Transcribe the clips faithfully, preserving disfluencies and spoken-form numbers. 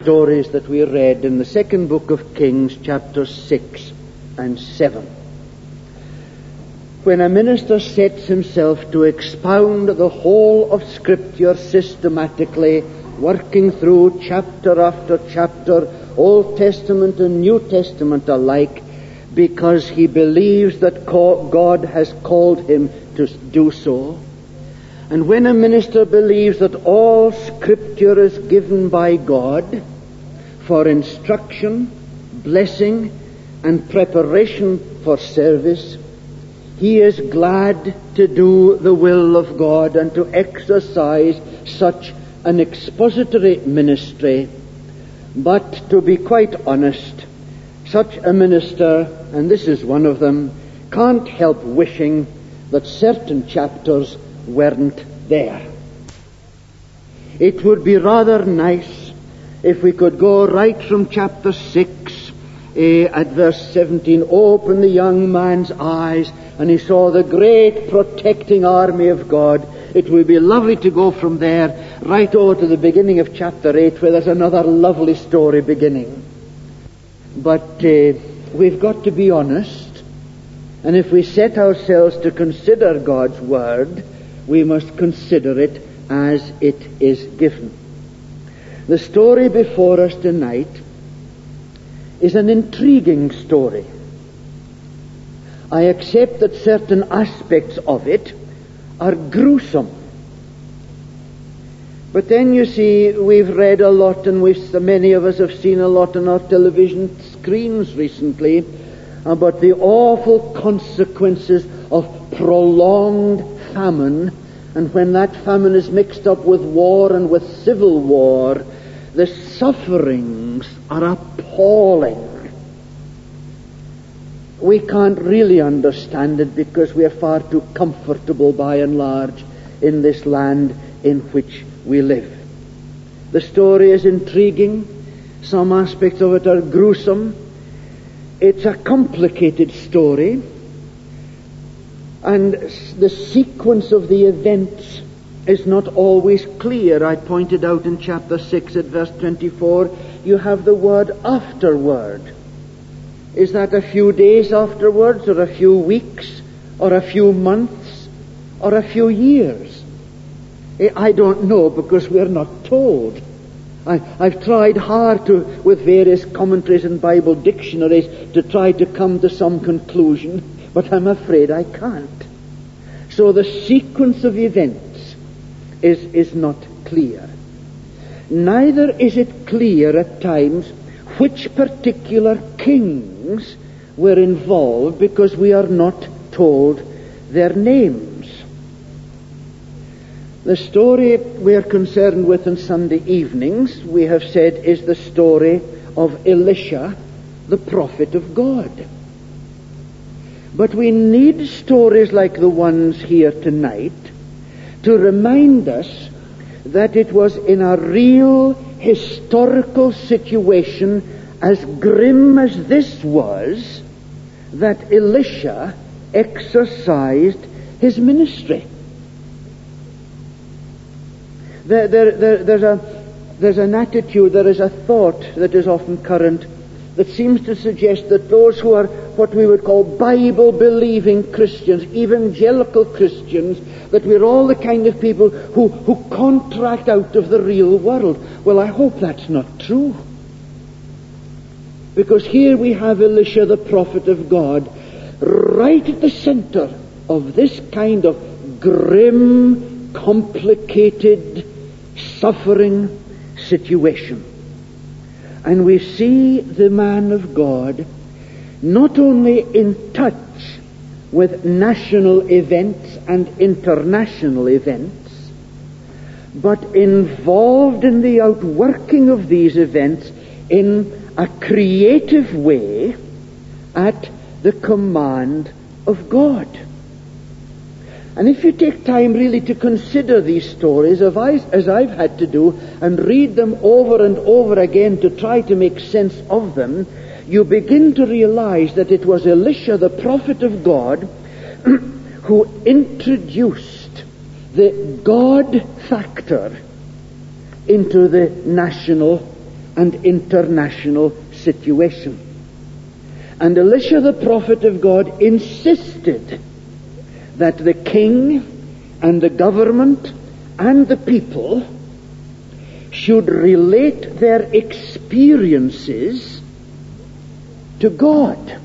stories that we read in the second book of Kings, chapters six and seven. When a minister sets himself to expound the whole of Scripture systematically, working through chapter after chapter, Old Testament and New Testament alike, because he believes that God has called him to do so. And when a minister believes that all Scripture is given by God for instruction, blessing, and preparation for service, he is glad to do the will of God and to exercise such an expository ministry. But to be quite honest, such a minister, and this is one of them, can't help wishing that certain chapters weren't there. It would be rather nice if we could go right from chapter six eh, at verse seventeen, open the young man's eyes, and he saw the great protecting army of God. It would be lovely to go from there right over to the beginning of chapter eight, where there's another lovely story beginning. But uh, we've got to be honest, and if we set ourselves to consider God's Word, we must consider it as it is given. The story before us tonight is an intriguing story. I accept that certain aspects of it are gruesome. But then you see, we've read a lot, and we've, many of us have seen a lot on our television screens recently about the awful consequences of prolonged famine, and when that famine is mixed up with war and with civil war, the sufferings are appalling. We can't really understand it because we are far too comfortable by and large in this land in which we live. The story is intriguing. Some aspects of it are gruesome. It's a complicated story. And the sequence of the events is not always clear. I pointed out in chapter six at verse twenty-four, you have the word afterward. Is that a few days afterwards, or a few weeks, or a few months, or a few years? I don't know, because we're not told. I, I've tried hard to, with various commentaries and Bible dictionaries, to try to come to some conclusion, but I'm afraid I can't. So the sequence of events is, is not clear. Neither is it clear at times which particular kings were involved, because we are not told their names. The story we are concerned with on Sunday evenings, we have said, is the story of Elisha, the prophet of God. But we need stories like the ones here tonight to remind us that it was in a real historical situation, as grim as this was, that Elisha exercised his ministry. There, there, there, there's, a, there's an attitude, there is a thought that is often current that seems to suggest that those who are what we would call Bible-believing Christians, evangelical Christians, that we're all the kind of people who, who contract out of the real world. Well, I hope that's not true. Because here we have Elisha, the prophet of God, right at the center of this kind of grim, complicated, suffering situation. And we see the man of God not only in touch with national events and international events, but involved in the outworking of these events in a creative way at the command of God. And if you take time really to consider these stories, as I've had to do, and read them over and over again to try to make sense of them, you begin to realize that it was Elisha, the prophet of God, who introduced the God factor into the national and international situation. And Elisha the prophet of God insisted that the king and the government and the people should relate their experiences to God.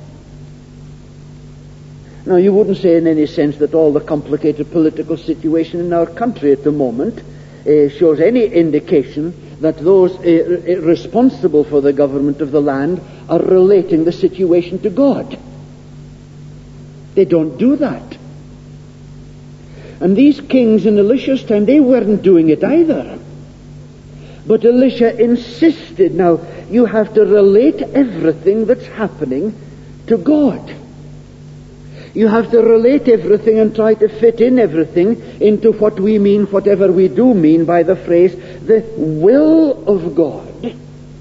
Now, you wouldn't say in any sense that all the complicated political situation in our country at the moment uh, shows any indication that those uh, responsible for the government of the land are relating the situation to God. They don't do that. And these kings in Elisha's time, they weren't doing it either. But Elisha insisted, now, you have to relate everything that's happening to God. You have to relate everything and try to fit in everything into what we mean, whatever we do mean by the phrase, the will of God.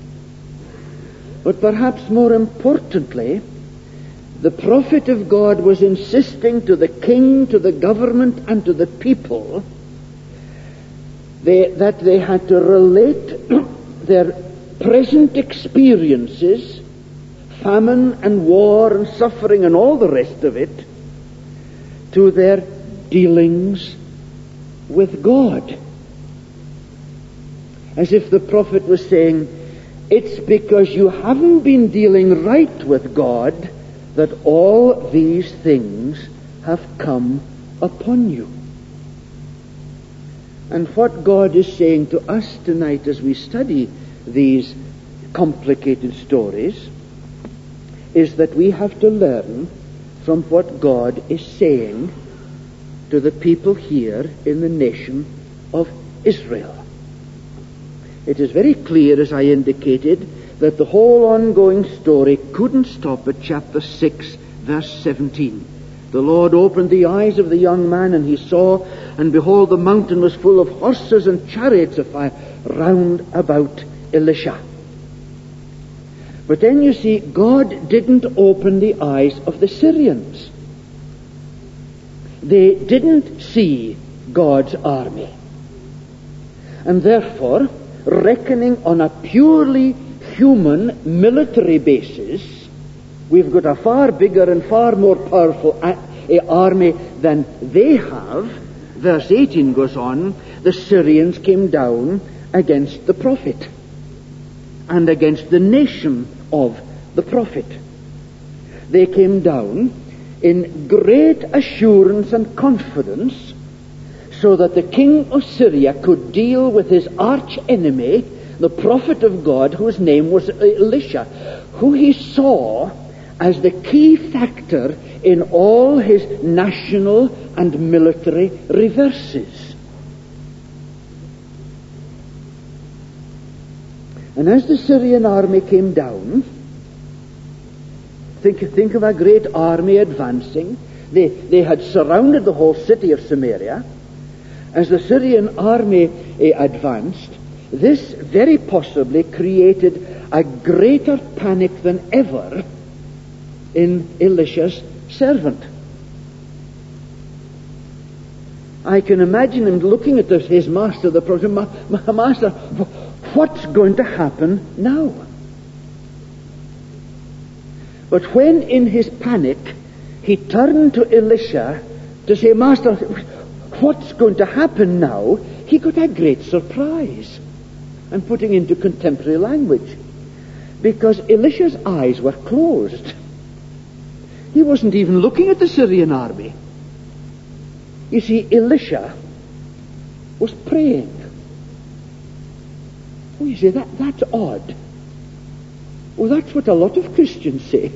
But perhaps more importantly, the prophet of God was insisting to the king, to the government, and to the people they, that they had to relate their present experiences, famine and war and suffering and all the rest of it, to their dealings with God. As if the prophet was saying, it's because you haven't been dealing right with God that all these things have come upon you. And what God is saying to us tonight as we study these complicated stories is that we have to learn from what God is saying to the people here in the nation of Israel. It is very clear, as I indicated, that the whole ongoing story couldn't stop at chapter six, verse seventeen. The Lord opened the eyes of the young man, and he saw, and behold, the mountain was full of horses and chariots of fire round about Elisha. But then you see, God didn't open the eyes of the Syrians. They didn't see God's army. And therefore, reckoning on a purely human military basis, we've got a far bigger and far more powerful a- a army than they have. Verse eighteen goes on, the Syrians came down against the prophet and against the nation of the prophet. They came down in great assurance and confidence, so that the king of Syria could deal with his arch enemy, the prophet of God, whose name was Elisha, who he saw as the key factor in all his national and military reverses. And as the Syrian army came down, think, think of a great army advancing. They, they had surrounded the whole city of Samaria. As the Syrian army eh, advanced, this very possibly created a greater panic than ever in Elisha's servant. I can imagine him looking at this, his master, the prophet, Ma- Ma- Master, what's going to happen now? But when in his panic he turned to Elisha to say, Master, what's going to happen now? He got a great surprise. I'm putting into contemporary language, because Elisha's eyes were closed. He wasn't even looking at the Syrian army. You see, Elisha was praying. Oh, you say, that, that's odd. Well, that's what a lot of Christians say.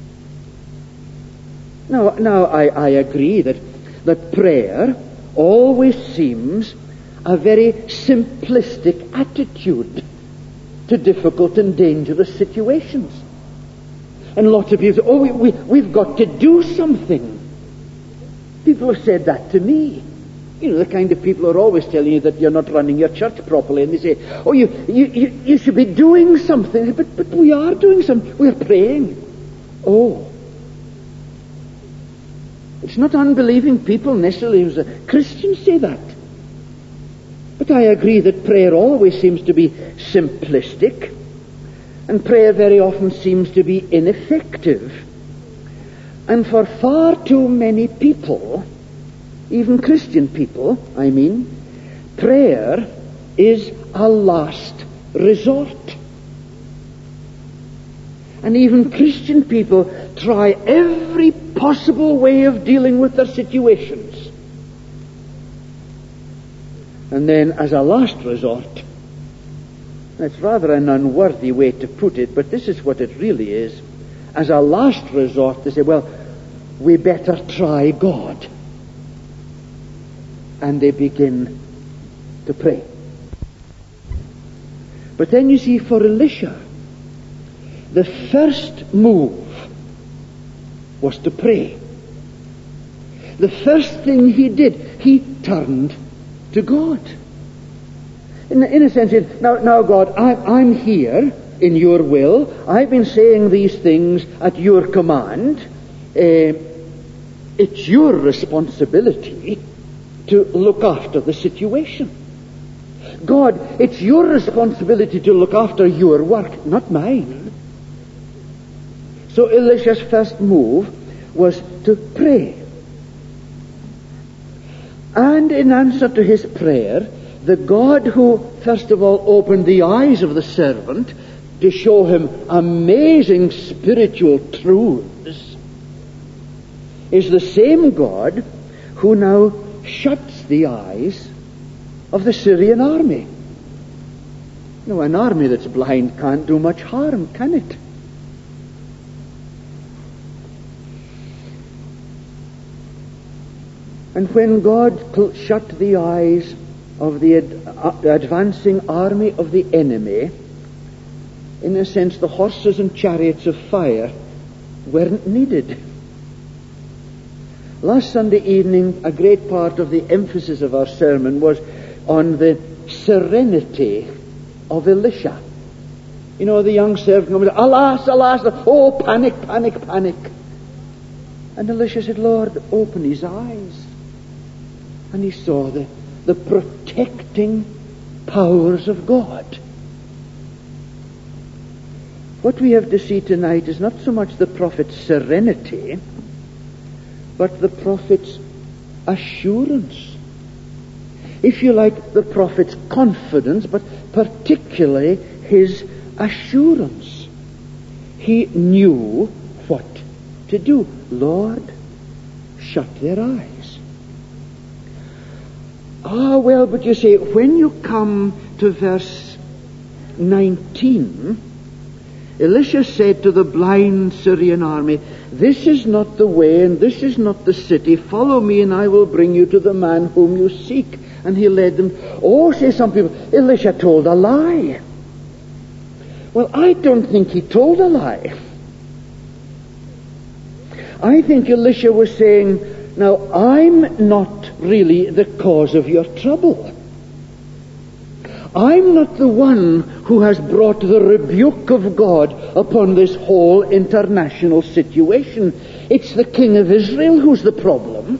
Now, now I, I agree that, that prayer always seems a very simplistic attitude to difficult and dangerous situations. And lots of people say, oh, we, we, we've got to do something. People have said that to me. You know, the kind of people who are always telling you that you're not running your church properly, and they say, oh, you, you, you, you should be doing something. But, but we are doing something. We're praying. Oh. It's not unbelieving people necessarily who say, Christians say that. But I agree that prayer always seems to be simplistic And prayer very often seems to be ineffective. And for far too many people, even Christian people, I mean, prayer is a last resort. And even Christian people try every possible way of dealing with their situations. And then, as a last resort, it's rather an unworthy way to put it, but this is what it really is. As a last resort, they say, well, we better try God. And they begin to pray. But then you see, for Elisha, the first move was to pray. The first thing he did, he turned to God. In, in a sense, now, now God, I, I'm here in your will. I've been saying these things at your command. Uh, it's your responsibility to look after the situation. God, it's your responsibility to look after your work, not mine. So Elisha's first move was to pray. And in answer to his prayer, the God who, first of all, opened the eyes of the servant to show him amazing spiritual truths, is the same God who now shuts the eyes of the Syrian army. Now, an army that's blind can't do much harm, can it? And when God shut the eyes of the ad- advancing army of the enemy, in a sense, the horses and chariots of fire weren't needed. Last Sunday evening, a great part of the emphasis of our sermon was on the serenity of Elisha. You know, the young servant comes, alas, alas, oh, panic, panic, panic. And Elisha said, Lord, open his eyes. And he saw the, the protecting powers of God. What we have to see tonight is not so much the prophet's serenity, but the prophet's assurance. If you like, the prophet's confidence, but particularly his assurance. He knew what to do. Lord, shut their eyes. Ah, well, but you see, when you come to verse nineteen, Elisha said to the blind Syrian army, this is not the way and this is not the city. Follow me and I will bring you to the man whom you seek. And he led them. Oh, say some people, Elisha told a lie. Well, I don't think he told a lie. I think Elisha was saying, now, I'm not really the cause of your trouble. I'm not the one who has brought the rebuke of God upon this whole international situation. It's the king of Israel who's the problem.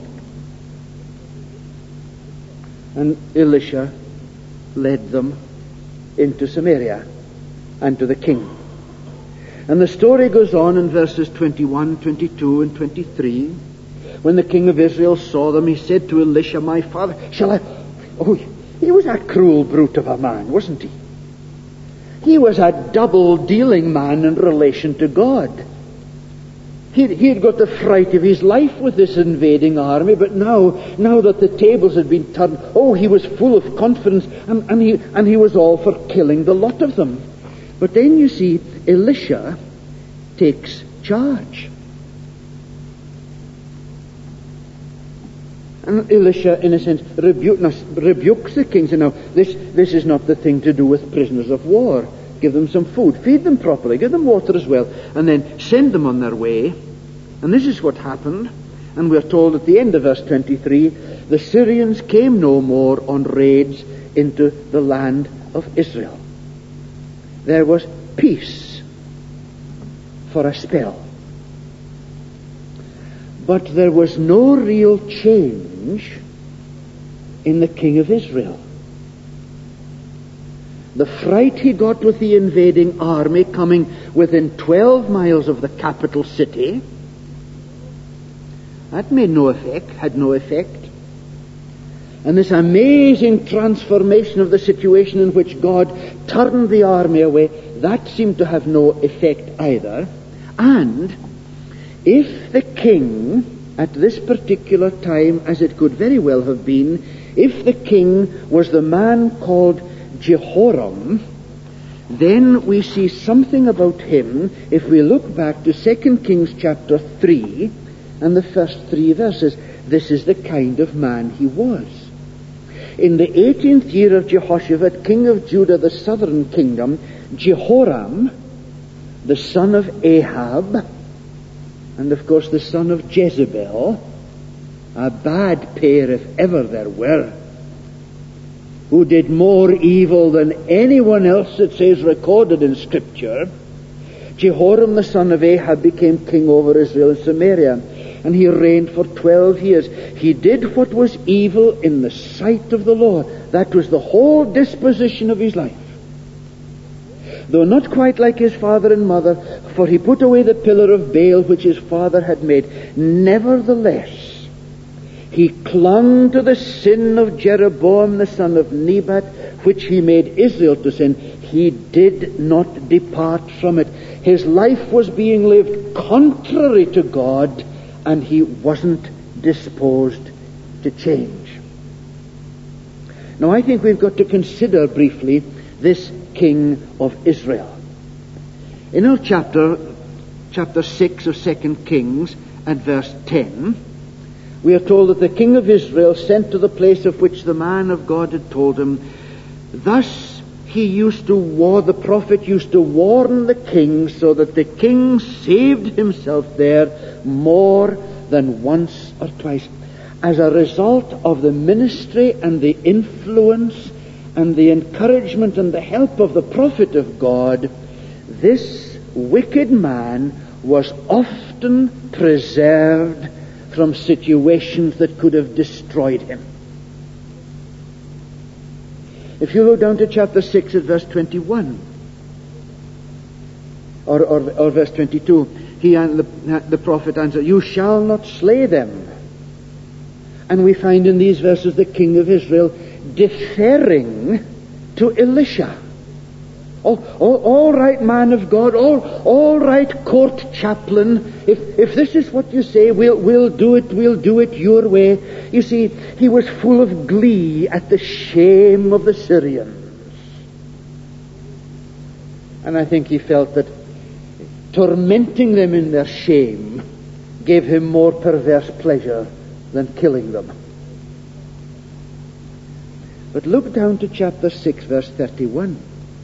And Elisha led them into Samaria and to the king. And the story goes on in verses twenty-one, twenty-two, and twenty-three. When the king of Israel saw them, he said to Elisha, my father, shall I... Oh, he was a cruel brute of a man, wasn't he? He was a double-dealing man in relation to God. He, he had got the fright of his life with this invading army, but now, now that the tables had been turned, oh, he was full of confidence, and, and, he, and he was all for killing the lot of them. But then you see, Elisha takes charge. And Elisha, in a sense, rebuke, no, rebukes the king, saying, now, this, this is not the thing to do with prisoners of war. Give them some food, feed them properly, give them water as well, and then send them on their way. And this is what happened. And we're told at the end of verse twenty-three, the Syrians came no more on raids into the land of Israel. There was peace for a spell. But there was no real change in the king of Israel. The fright he got with the invading army coming within twelve miles of the capital city, that made no effect, had no effect. And this amazing transformation of the situation in which God turned the army away, that seemed to have no effect either. And if the king, at this particular time, as it could very well have been, if the king was the man called Jehoram, then we see something about him if we look back to Second Kings chapter three and the first three verses. This is the kind of man he was. In the eighteenth year of Jehoshaphat, king of Judah, the southern kingdom, Jehoram, the son of Ahab, and of course the son of Jezebel, a bad pair if ever there were, who did more evil than anyone else that says recorded in Scripture. Jehoram, the son of Ahab, became king over Israel and Samaria, and he reigned for twelve years. He did what was evil in the sight of the Lord. That was the whole disposition of his life. Though not quite like his father and mother, for he put away the pillar of Baal which his father had made. Nevertheless, he clung to the sin of Jeroboam the son of Nebat, which he made Israel to sin. He did not depart from it. His life was being lived contrary to God, and he wasn't disposed to change. Now I think we've got to consider briefly this king of Israel. In our chapter, chapter six of Second Kings, at verse ten, we are told that the king of Israel sent to the place of which the man of God had told him. Thus he used to war, the prophet used to warn the king, so that the king saved himself there more than once or twice. As a result of the ministry and the influence and the encouragement and the help of the prophet of God, this wicked man was often preserved from situations that could have destroyed him. If you go down to chapter six at verse twenty-one, or, or, or verse twenty-two, he and the, the prophet answered, "You shall not slay them." And we find in these verses the king of Israel deferring to Elisha. Oh, oh, all right, man of God, all, all right, court chaplain, if, if this is what you say, we'll, we'll do it, we'll do it your way. You see, he was full of glee at the shame of the Syrians. And I think he felt that tormenting them in their shame gave him more perverse pleasure than killing them. But look down to chapter six, verse thirty-one.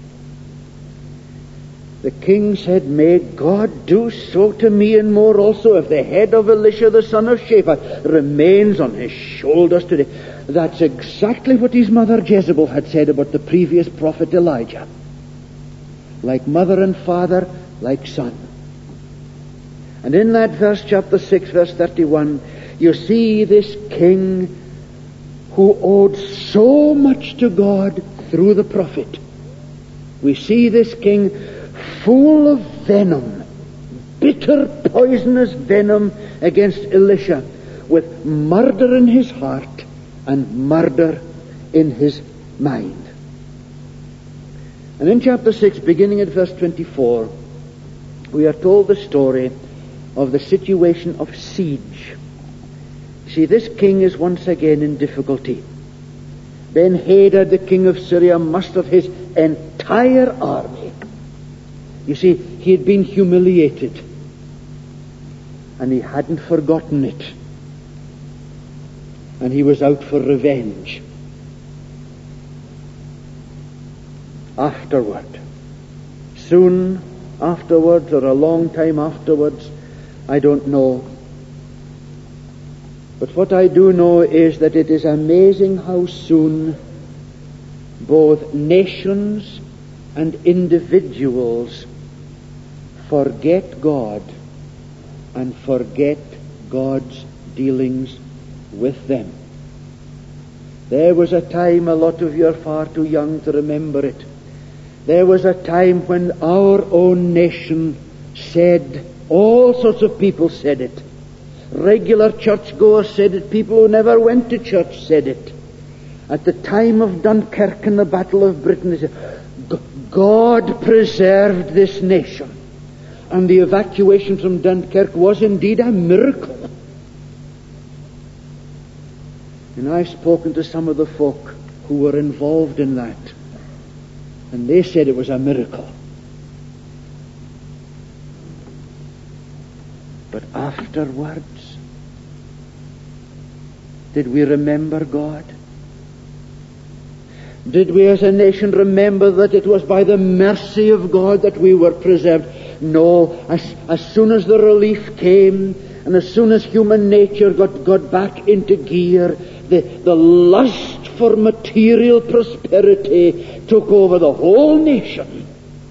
The king said, "May God do so to me and more also, if the head of Elisha the son of Shaphat remains on his shoulders today." That's exactly what his mother Jezebel had said about the previous prophet Elijah. Like mother and father, like son. And in that verse, chapter six, verse thirty-one, you see this king who owed so much to God through the prophet. We see this king full of venom, bitter, poisonous venom against Elisha, with murder in his heart and murder in his mind. And in chapter six, beginning at verse twenty-four, we are told the story of the situation of siege. See, this king is once again in difficulty. Ben-Hadad, the king of Syria, mustered his entire army. You see, he had been humiliated, and he hadn't forgotten it. And he was out for revenge. Afterward, soon afterwards, or a long time afterwards, I don't know. But what I do know is that it is amazing how soon both nations and individuals forget God and forget God's dealings with them. There was a time, a lot of you are far too young to remember it, There was a time when our own nation said, all sorts of people said it. Regular churchgoers said it. People who never went to church said it. At the time of Dunkirk and the Battle of Britain, they said, God preserved this nation. And the evacuation from Dunkirk was indeed a miracle. And I've spoken to some of the folk who were involved in that, and they said it was a miracle. But afterwards, did we remember God? Did we as a nation remember that it was by the mercy of God that we were preserved? No. As, as soon as the relief came, and as soon as human nature got, got back into gear, the, the lust for material prosperity took over the whole nation.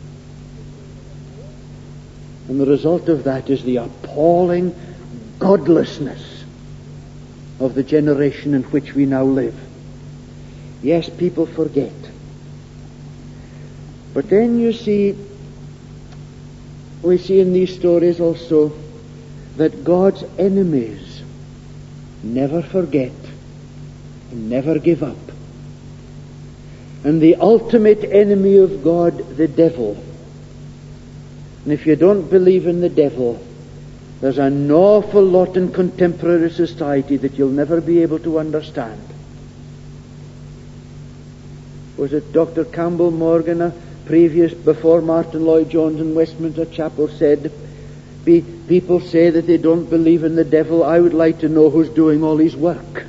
And the result of that is the appalling godlessness of the generation in which we now live. Yes, people forget. But then you see, we see in these stories also that God's enemies never forget and never give up. And the ultimate enemy of God, the devil. And if you don't believe in the devil, there's an awful lot in contemporary society that you'll never be able to understand. Was it Doctor Campbell Morgan, a previous, before Martin Lloyd-Jones in Westminster Chapel, said, people say that they don't believe in the devil. I would like to know who's doing all his work.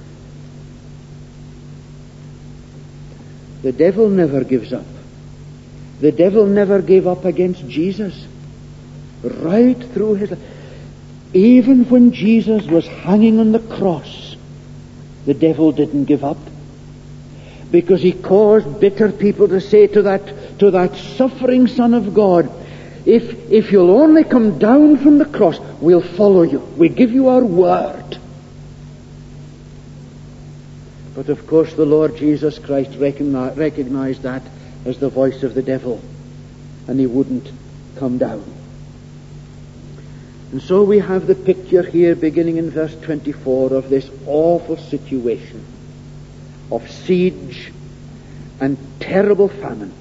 The devil never gives up. The devil never gave up against Jesus. Right through his life. Even when Jesus was hanging on the cross, the devil didn't give up. Because he caused bitter people to say to that, to that suffering Son of God, if, if you'll only come down from the cross, we'll follow you. We give you our word. But of course the Lord Jesus Christ recogni- recognized that as the voice of the devil, and he wouldn't come down. And so we have the picture here beginning in verse twenty-four of this awful situation of siege and terrible famine.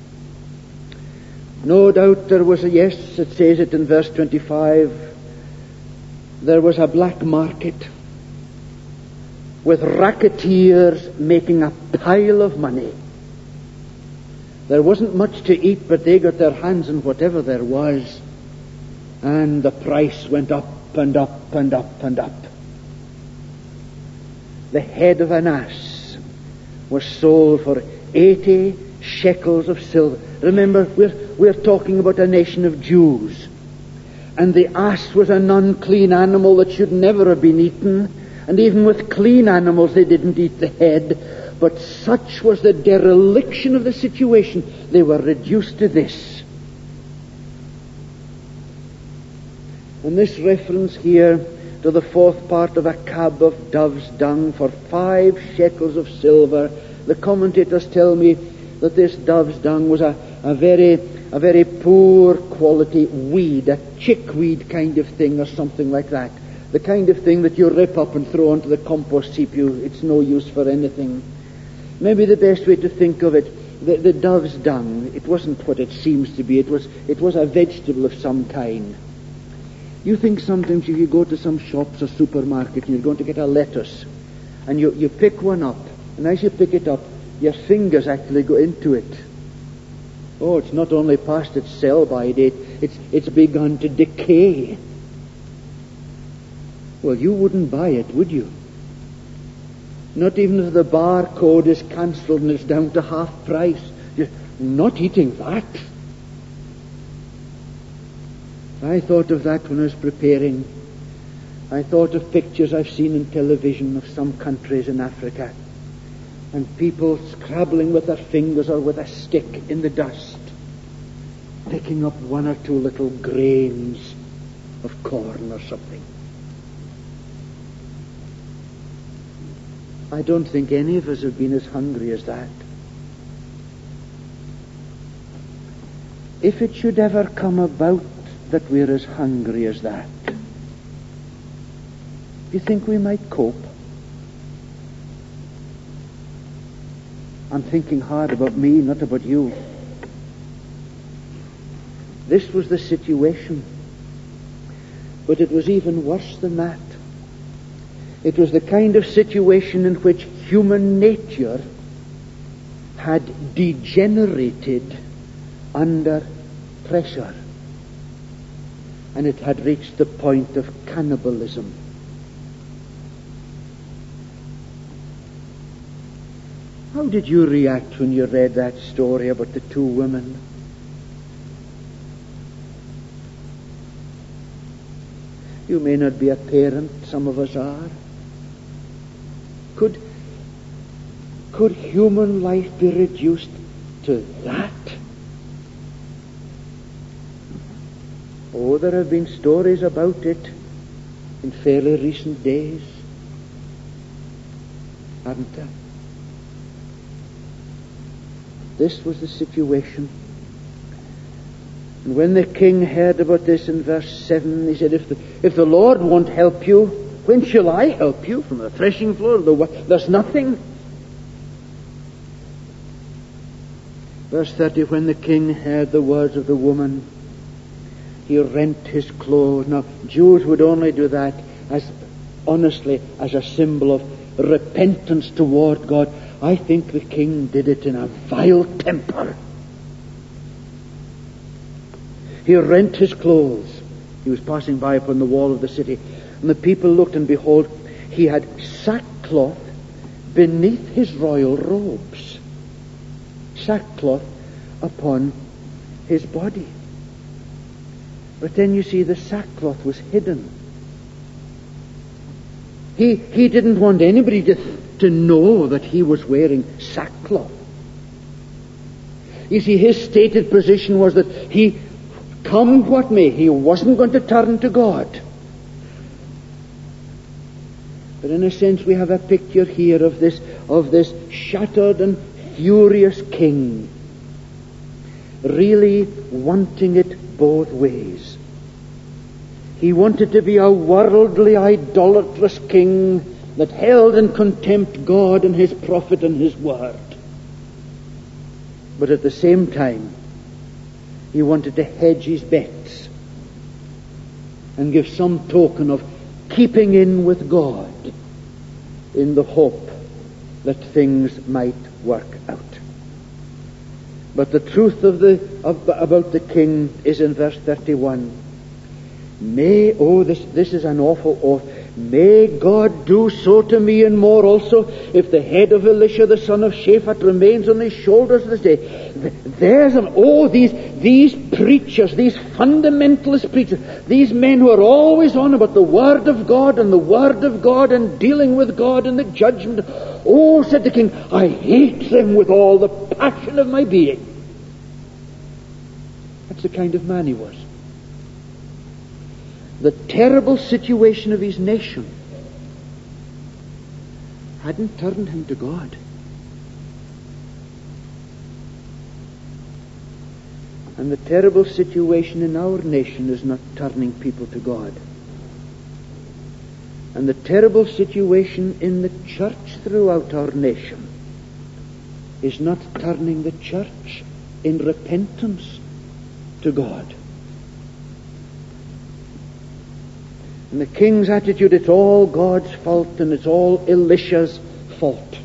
No doubt there was a, yes, it says it in verse twenty-five, there was a black market with racketeers making a pile of money. There wasn't much to eat, but they got their hands on whatever there was, and the price went up and up and up and up. The head of an ass was sold for eighty shekels of silver. Remember, we're, we're talking about a nation of Jews. And the ass was an unclean animal that should never have been eaten. And even with clean animals, they didn't eat the head. But such was the dereliction of the situation, they were reduced to this. And this reference here to the fourth part of a cab of dove's dung for five shekels of silver, the commentators tell me that this dove's dung was a, a very a very poor quality weed, a chickweed kind of thing or something like that. The kind of thing that you rip up and throw onto the compost heap. You, it's no use for anything. Maybe the best way to think of it, the, the dove's dung, it wasn't what it seems to be. It was, it was a vegetable of some kind. You think sometimes if you go to some shops or supermarket and you're going to get a lettuce, and you, you pick one up, and as you pick it up, your fingers actually go into it. Oh, it's not only past its sell-by date, it's, it's begun to decay. Well, you wouldn't buy it, would you? Not even if the barcode is cancelled and it's down to half price. You're not eating that. I thought of that when I was preparing. I thought of pictures I've seen in television of some countries in Africa, and people scrabbling with their fingers or with a stick in the dust, picking up one or two little grains of corn or something. I don't think any of us have been as hungry as that. if it should ever come about that we're as hungry as that, do you think we might cope? I'm thinking hard about me, not about you. This was the situation. But it was even worse than that. It was the kind of situation in which human nature had degenerated under pressure. And it had reached the point of cannibalism. How did you react when you read that story about the two women? You may not be a parent, some of us are. Could, could human life be reduced to that? Oh, there have been stories about it in fairly recent days, haven't there? This was the situation. And when the king heard about this in verse seven, he said, if the, if the Lord won't help you, when shall I help you? From the threshing floor, the, there's nothing. Verse thirty, when the king heard the words of the woman, he rent his clothes. Now, Jews would only do that as honestly as a symbol of repentance toward God. I think the king did it in a vile temper. He rent his clothes. He was passing by upon the wall of the city, and the people looked, and behold, he had sackcloth beneath his royal robes. Sackcloth upon his body. But then you see, the sackcloth was hidden. He, he didn't want anybody to, to know that he was wearing sackcloth. You see, his stated position was that he, come what may, he wasn't going to turn to God. But in a sense, we have a picture here of this, of this shattered and furious king, really wanting it both ways. He wanted to be a worldly, idolatrous king that held in contempt God and his prophet and his word. But at the same time, he wanted to hedge his bets and give some token of keeping in with God in the hope that things might work out. But the truth of the of, about the king is in verse thirty-one. May, oh, this, this is an awful oath. May God do so to me and more also, if the head of Elisha the son of Shaphat remains on his shoulders this day. There's an, oh, these, these preachers, these fundamentalist preachers, these men who are always on about the Word of God and the Word of God and dealing with God and the judgment. Oh, said the king, I hate them with all the passion of my being. That's the kind of man he was. The terrible situation of his nation hadn't turned him to God. And the terrible situation in our nation is not turning people to God. And the terrible situation in the church throughout our nation is not turning the church in repentance to God. And the king's attitude, it's all God's fault and it's all Elisha's fault.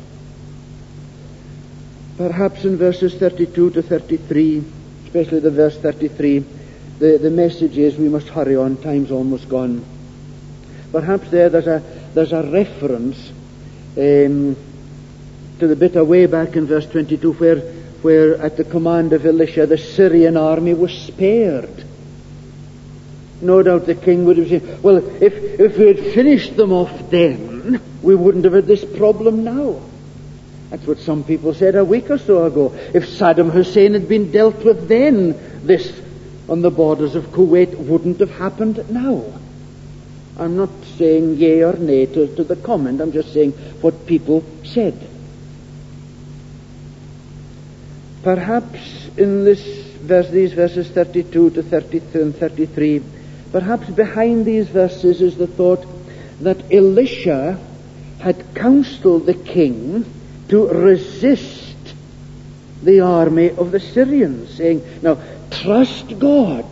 Perhaps in verses thirty-two to thirty-three, especially the verse thirty-three, the, the message is we must hurry on, time's almost gone. Perhaps there there's a, there's a reference um, to the bit away back in verse twenty-two where, where at the command of Elisha the Syrian army was spared. No doubt the king would have said, well, if, if we had finished them off then, we wouldn't have had this problem now. That's what some people said a week or so ago. If Saddam Hussein had been dealt with then, this on the borders of Kuwait wouldn't have happened now. I'm not saying yea or nay to, to the comment. I'm just saying what people said. Perhaps in this verse, these verses thirty-two to thirty-two and thirty-three, perhaps behind these verses is the thought that Elisha had counseled the king to resist the army of the Syrians, saying, now, trust God,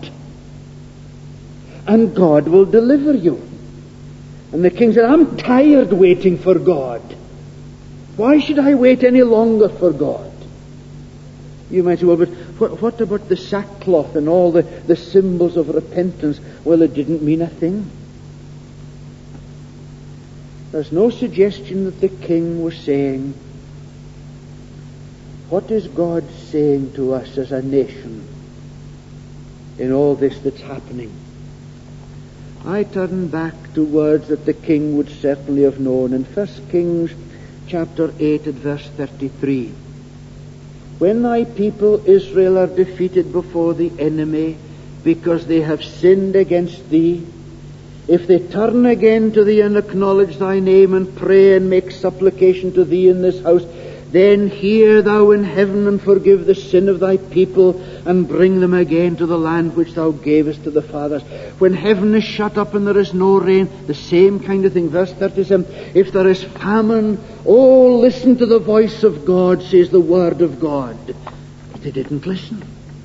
and God will deliver you. And the king said, I'm tired waiting for God. Why should I wait any longer for God? You might say, well, but what, what about the sackcloth and all the, the symbols of repentance? Well, it didn't mean a thing. There's no suggestion that the king was saying, what is God saying to us as a nation in all this that's happening? I turn back to words that the king would certainly have known in First Kings chapter eight at verse thirty-three. When thy people Israel are defeated before the enemy because they have sinned against thee, if they turn again to thee and acknowledge thy name and pray and make supplication to thee in this house, then hear thou in heaven and forgive the sin of thy people and bring them again to the land which thou gavest to the fathers. When heaven is shut up and there is no rain, the same kind of thing. Verse thirty-seven, if there is famine, oh, listen to the voice of God, says the word of God. But they didn't listen.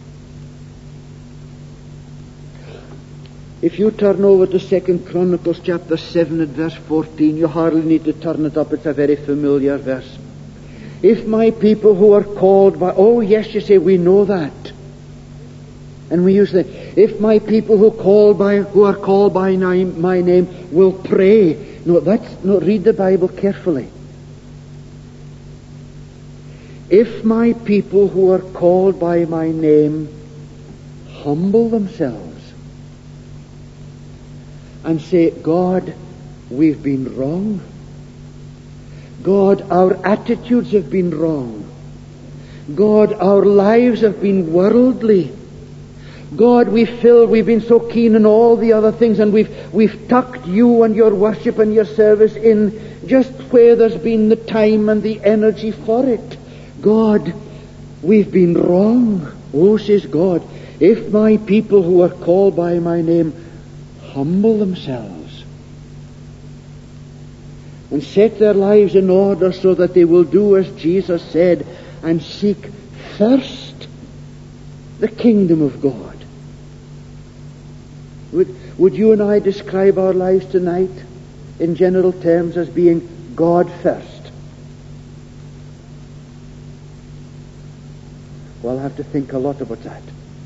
If you turn over to Second Chronicles chapter seven at verse fourteen, you hardly need to turn it up, it's a very familiar verse. If my people who are called by, oh yes, you say, we know that. And we use that. If my people who call by, who are called by my name will pray. No, that's, no, read the Bible carefully. If my people who are called by my name humble themselves and say, God, we've been wrong. God, our attitudes have been wrong. God, our lives have been worldly. God, we feel we've been so keen on all the other things, and we've we've tucked you and your worship and your service in just where there's been the time and the energy for it. God, we've been wrong. Oh, says God, if my people who are called by my name humble themselves and set their lives in order so that they will do as Jesus said and seek first the kingdom of God. Would, would you and I describe our lives tonight in general terms as being God first? Well, I'll have to think a lot about that.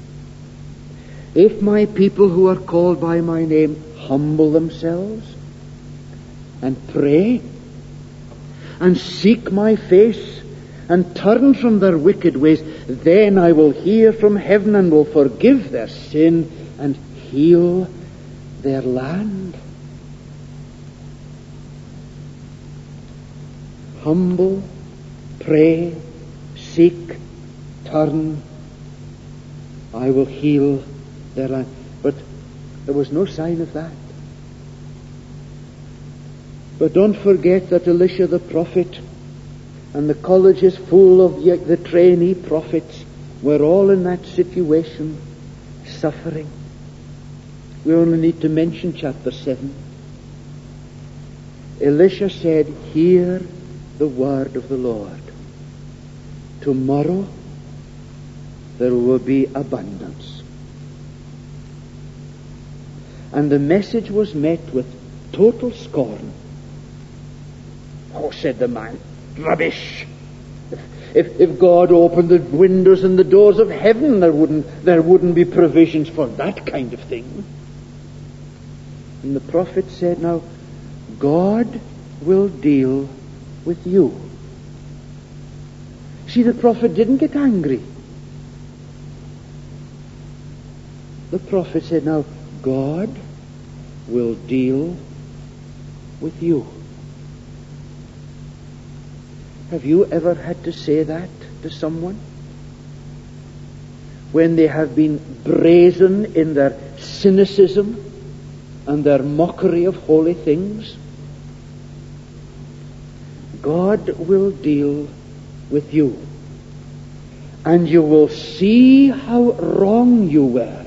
If my people who are called by my name humble themselves and pray and seek my face and turn from their wicked ways, then I will hear from heaven and will forgive their sin and heal their land. Humble, pray, seek, turn, I will heal their land. But there was no sign of that. But don't forget that Elisha the prophet and the colleges full of the trainee prophets were all in that situation, suffering. We only need to mention chapter seven. Elisha said, hear the word of the Lord. Tomorrow there will be abundance. And the message was met with total scorn. Oh, said the man, rubbish. If, if, if God opened the windows and the doors of heaven, there wouldn't, there wouldn't be provisions for that kind of thing. And the prophet said, now, God will deal with you. See, the prophet didn't get angry. The prophet said, now, God will deal with you. Have you ever had to say that to someone? When they have been brazen in their cynicism and their mockery of holy things? God will deal with you. and you will see how wrong you were.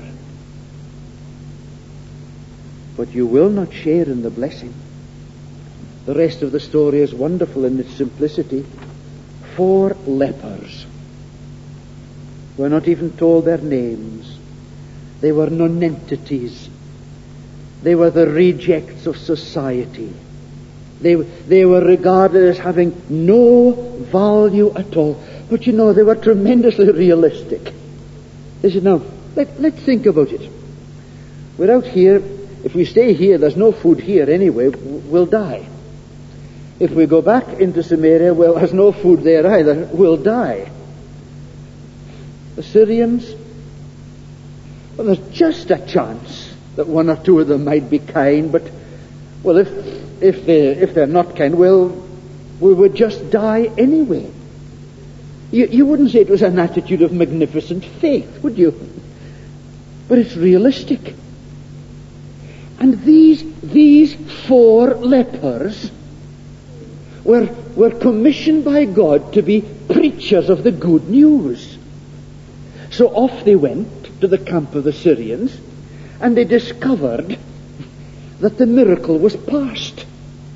But you will not share in the blessing. The rest of the story is wonderful in its simplicity. Four lepers. We're not even told their names. They were nonentities. They were the rejects of society. They, they were regarded as having no value at all. But you know, they were tremendously realistic. They said, now, let, let's think about it. We're out here. If we stay here, there's no food here anyway. We'll die. If we go back into Samaria, well, there's no food there either. We'll die. The Syrians, well, there's just a chance that one or two of them might be kind, but, well, if if they if they're not kind, well, we would just die anyway. You you wouldn't say it was an attitude of magnificent faith, would you? But it's realistic. And these these four lepers were were commissioned by God to be preachers of the good news. So off they went to the camp of the Syrians, and they discovered that the miracle was past.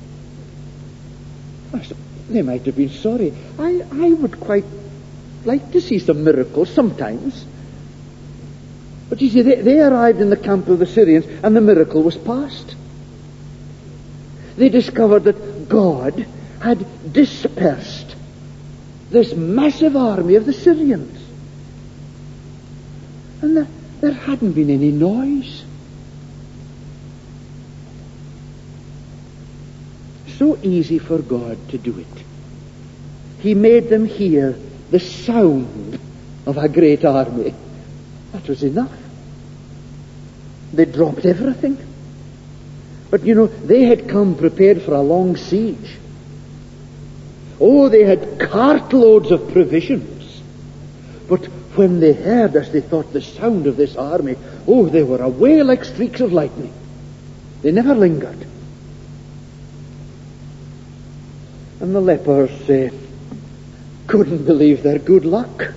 They might have been sorry. I, I would quite like to see some miracles sometimes. But you see, they, they arrived in the camp of the Syrians, and the miracle was past. They discovered that God had dispersed this massive army of the Syrians. And there, there hadn't been any noise. So easy for God to do it. He made them hear the sound of a great army. That was enough. They dropped everything. But you know, they had come prepared for a long siege. Oh, they had cartloads of provisions. But when they heard, as they thought, the sound of this army, oh, they were away like streaks of lightning. They never lingered. And the lepers uh, couldn't believe their good luck.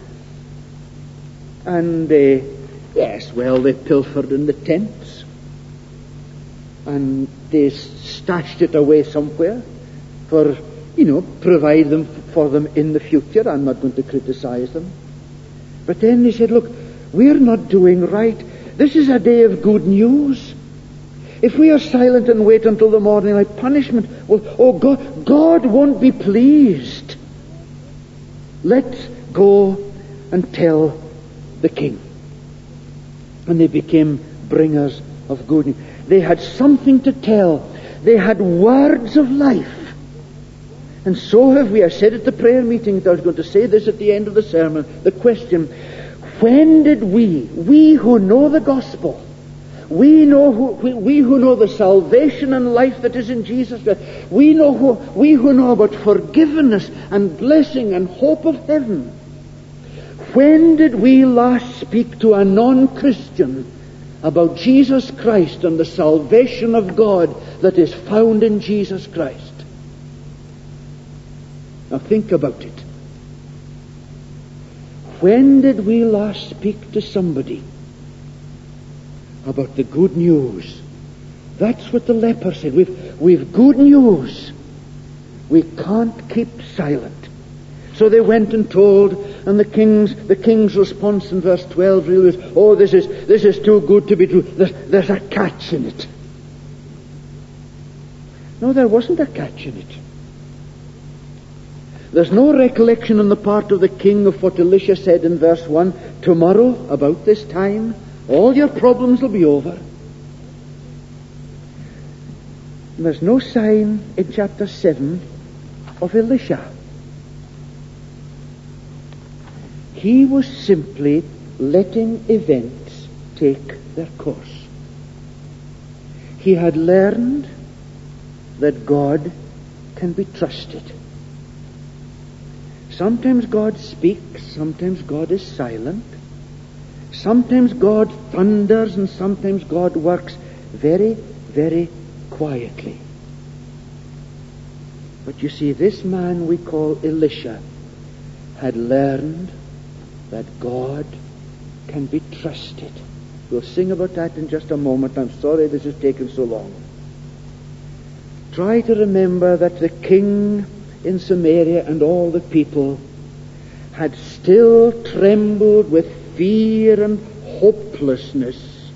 And, uh, yes, well, they pilfered in the tents. And they stashed it away somewhere for, you know, provide them for them in the future. I'm not going to criticize them. But then they said, look, we're not doing right. This is a day of good news. If we are silent and wait until the morning like punishment, well, oh, God, God won't be pleased. Let's go and tell the king. And they became bringers of good news. They had something to tell. They had words of life. And so have we. I said at the prayer meeting that I was going to say this at the end of the sermon. The question, when did we, we who know the gospel, we know who, we, we who know the salvation and life that is in Jesus Christ, we know who, we who know about forgiveness and blessing and hope of heaven, when did we last speak to a non-Christian about Jesus Christ and the salvation of God that is found in Jesus Christ? Now think about it. When did we last speak to somebody about the good news? That's what the leper said. We've, we've good news. We can't keep silent. So they went and told, and the king's the king's response in verse twelve really is, oh, this is this is too good to be true. There's, there's a catch in it. No, there wasn't a catch in it. There's no recollection on the part of the king of what Elisha said in verse one, tomorrow, about this time, all your problems will be over. And there's no sign in chapter seven of Elisha. He was simply letting events take their course. He had learned that God can be trusted. Sometimes God speaks, sometimes God is silent. Sometimes God thunders, and sometimes God works very, very quietly. But you see, this man we call Elisha had learned that God can be trusted. We'll sing about that in just a moment. I'm sorry this has taken so long. Try to remember that the king in Samaria and all the people had still trembled with fear and hopelessness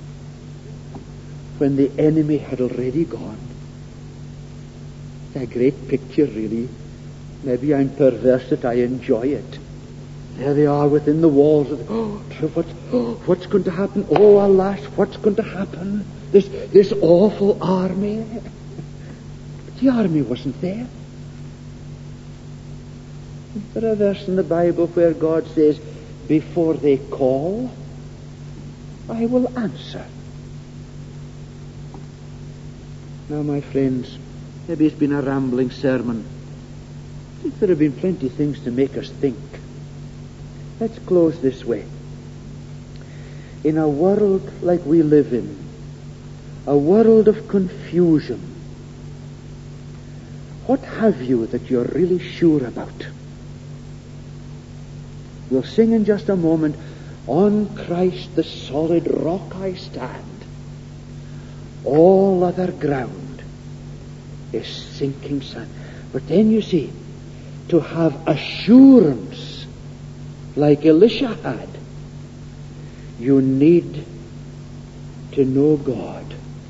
when the enemy had already gone. It's a great picture, really. Maybe I'm perverse that I enjoy it. There they are within the walls of the, oh, what, oh, what's going to happen? Oh, alas, what's going to happen? This, this awful army. But the army wasn't there. There a verse in the Bible where God says, before they call, I will answer. Now, my friends, maybe it's been a rambling sermon. I think there have been plenty of things to make us think. Let's close this way. In a world like we live in, a world of confusion, what have you that you're really sure about? We'll sing in just a moment, on Christ the solid rock I stand. All other ground is sinking sand. But then you see, to have assurance like Elisha had, you need to know God.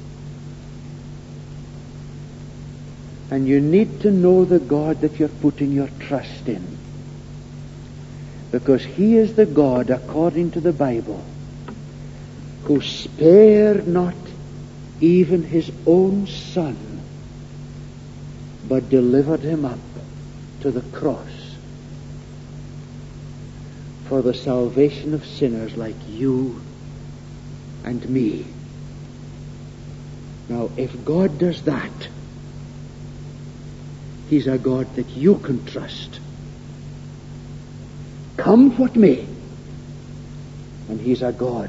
And you need to know the God that you're putting your trust in. Because He is the God, according to the Bible, who spared not even His own Son, but delivered Him up to the cross for the salvation of sinners like you and me. Now, if God does that, He's a God that you can trust. Come what may. And He's a God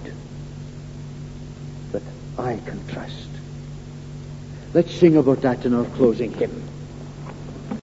that I can trust. Let's sing about that in our closing hymn.